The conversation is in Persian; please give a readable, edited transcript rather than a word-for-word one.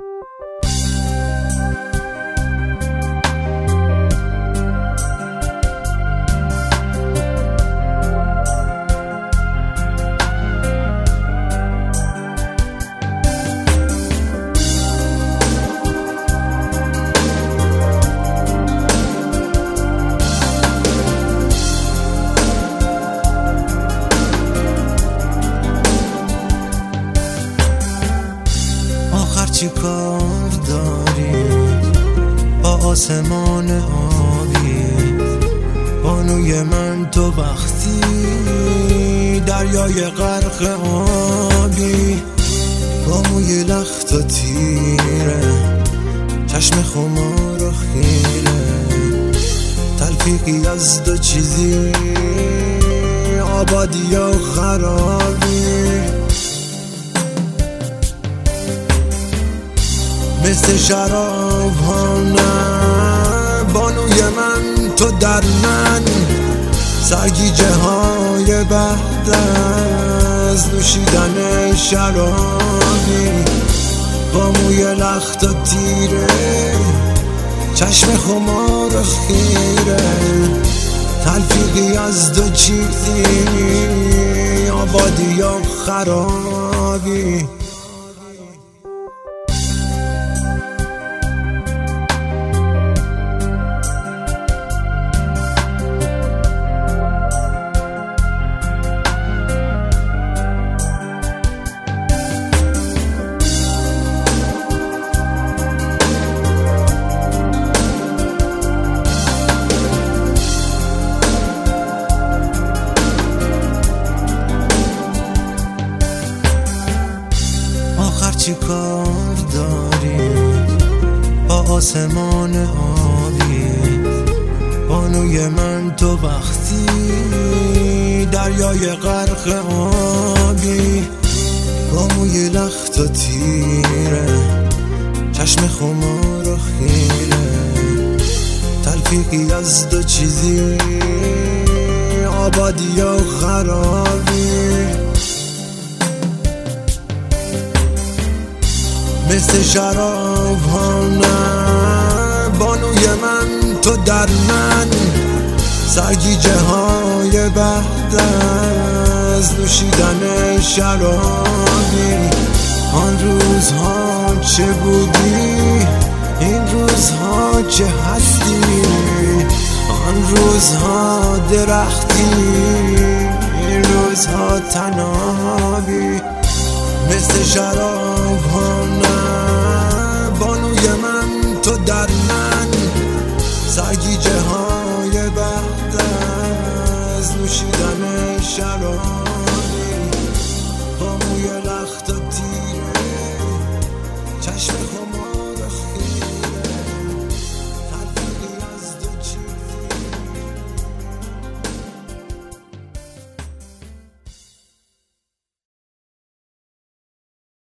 چی کار داری با آسمان آبی؟ بانوی من تو وقتی دریای غرق آبی، با موی لخت و تیره، چشم خمار و خیره، تلفیقی از دو چیزی، آبادی و خرابی. مثل شراب ها نه بانوی من تو در من، سرگیجه های بعد از نوشیدن شرابی، با موی لخت و تیره، چشم خمار و خیره، تلفیقی از دو چیزی، آبادی یا خرابی. چی کار داری با آسمان آبی؟ بانوی من تو وقتی دریای غرق آبی، با موی لخت و تیره، چشم خمار و خیره، تلفیقی از دو چیزی، آبادی و خرابی. مثل شراب ها نه بانوی من تو در من، سرگیجه های بعد از نوشیدن شرابی. آن روزها چه بودی، این روزها چه هستی، آن روزها درختی، این روزها تنابی. مثل شراب ها